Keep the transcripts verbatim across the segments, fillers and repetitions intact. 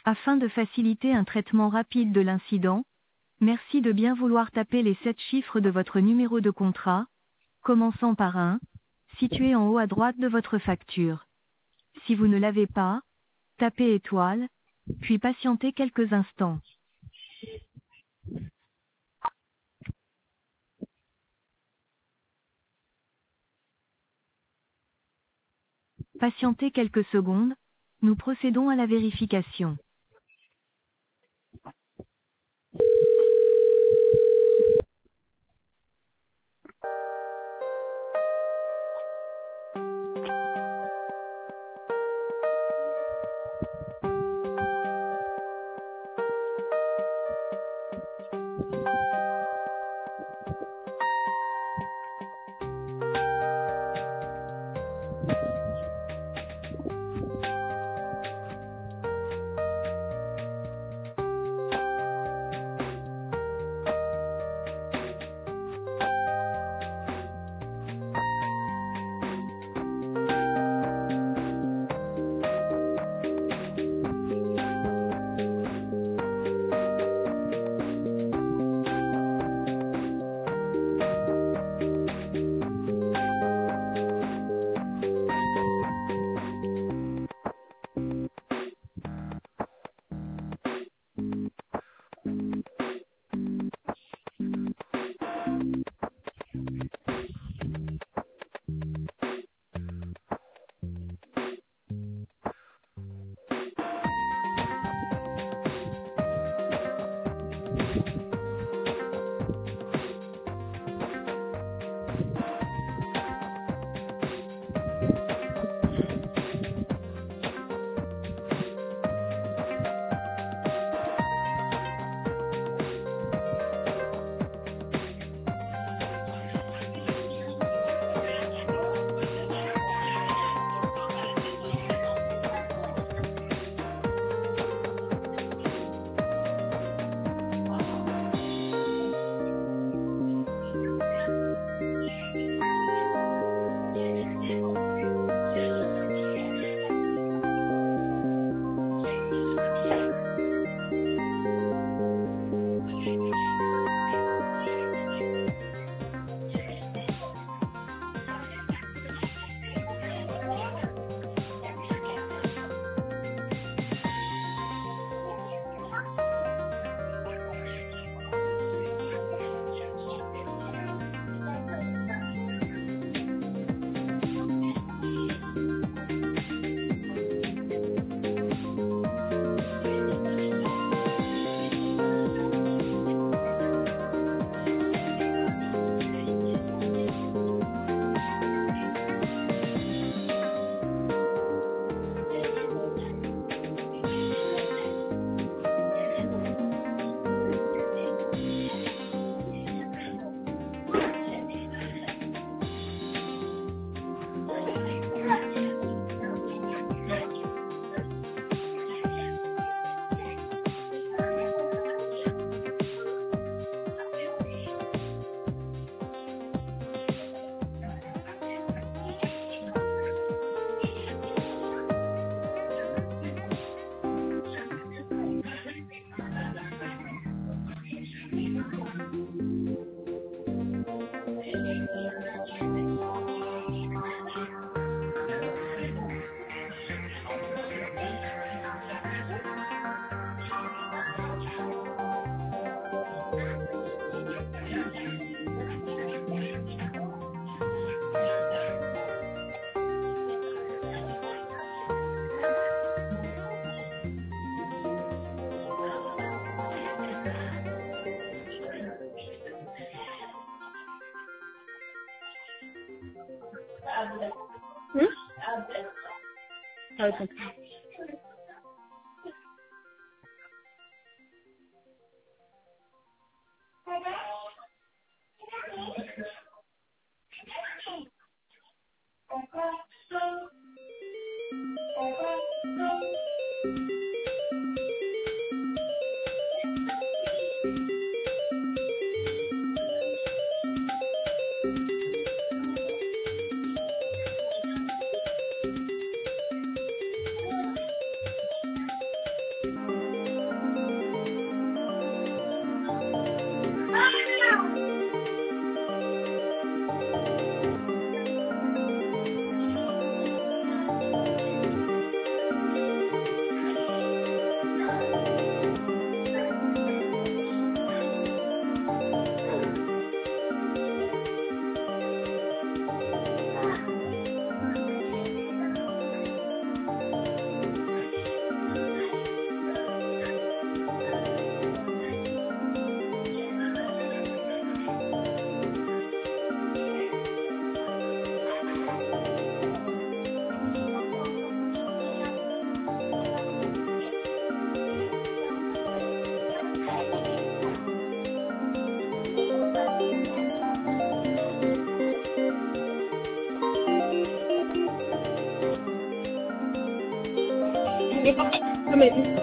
Afin de faciliter un traitement rapide de l'incident, merci de bien vouloir taper les sept chiffres de votre numéro de contrat, commençant par un, situé en haut à droite de votre facture. Si vous ne l'avez pas, tapez étoile, puis patientez quelques instants. Patientez quelques secondes, nous procédons à la vérification. Hmm? Ah, ok. Mais-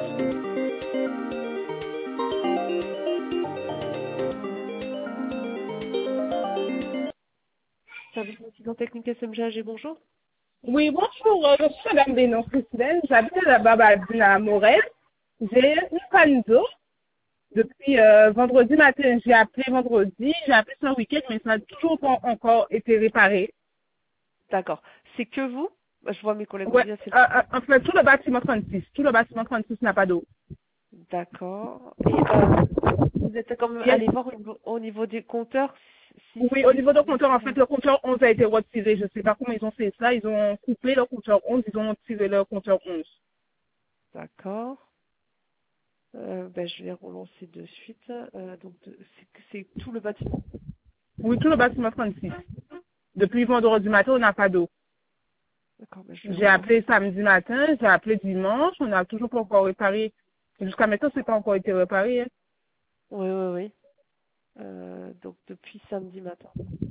Service d'incident technique S M G A G, bonjour. Oui, bonjour, euh, je suis Madame Bénon Christelle, j'habite à la Babadine à Morel. J'ai une panne d'eau depuis euh, vendredi matin. J'ai appelé vendredi, j'ai appelé ce week-end, mais ça n'a toujours pas encore été réparé. D'accord. C'est que vous Bah, Je vois mes collègues Ouais, aussi, c'est euh, euh, en fait, tout le bâtiment trente-six, tout le bâtiment trente-six n'a pas d'eau. d'accord. Et euh, vous êtes quand même Il y a- allé voir au niveau, au niveau des compteurs si Oui, au si niveau du si- compteur, en fait, le compteur onze a été retiré. Je ne sais pas comment ils ont fait ça. Ils ont coupé le compteur onze, ils ont tiré le compteur onze. D'accord. Euh, ben, je vais relancer de suite. Euh, donc de- c'est c'est tout le bâtiment. Oui, tout le bâtiment trente-six. Depuis vendredi matin, on n'a pas d'eau. D'accord, ben, je vais J'ai relancer. appelé samedi matin, j'ai appelé dimanche, on n'a toujours pas encore réparé. Jusqu'à maintenant, c'est pas encore été réparé. Hein. Oui, oui, oui. Euh, donc depuis samedi matin.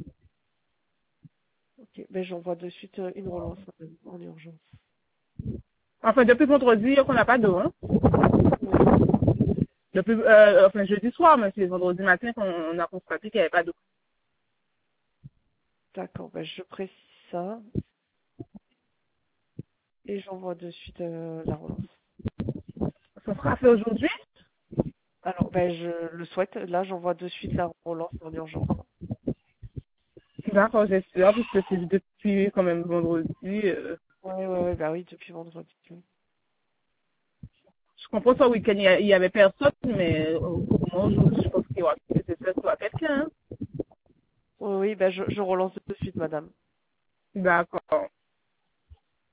Ok, ben j'envoie de suite euh, une relance madame, en urgence. Enfin, depuis vendredi, on n'a pas d'eau. Hein. Oui, Depuis, euh, enfin, jeudi soir, mais c'est vendredi matin qu'on a constaté qu'il n'y avait pas d'eau. d'accord, ben je précise ça et j'envoie de suite euh, la relance. Ça sera fait aujourd'hui. Alors, ben, je le souhaite. Là, j'envoie de suite la relance en urgence. D'accord, j'espère, puisque c'est depuis quand même vendredi. euh, Oui, oui, oui, bah oui, depuis vendredi. Oui, je comprends ça, week-end, il y a- il y avait personne, mais euh, pour moi, aujourd'hui, je pense qu'il y aura c'est ça soit quelqu'un. Hein. oui, oui, bah, je, je relance de suite, madame. D'accord.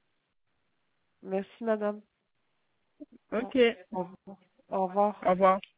Merci, madame. Ok. Au revoir. Au revoir. Au revoir.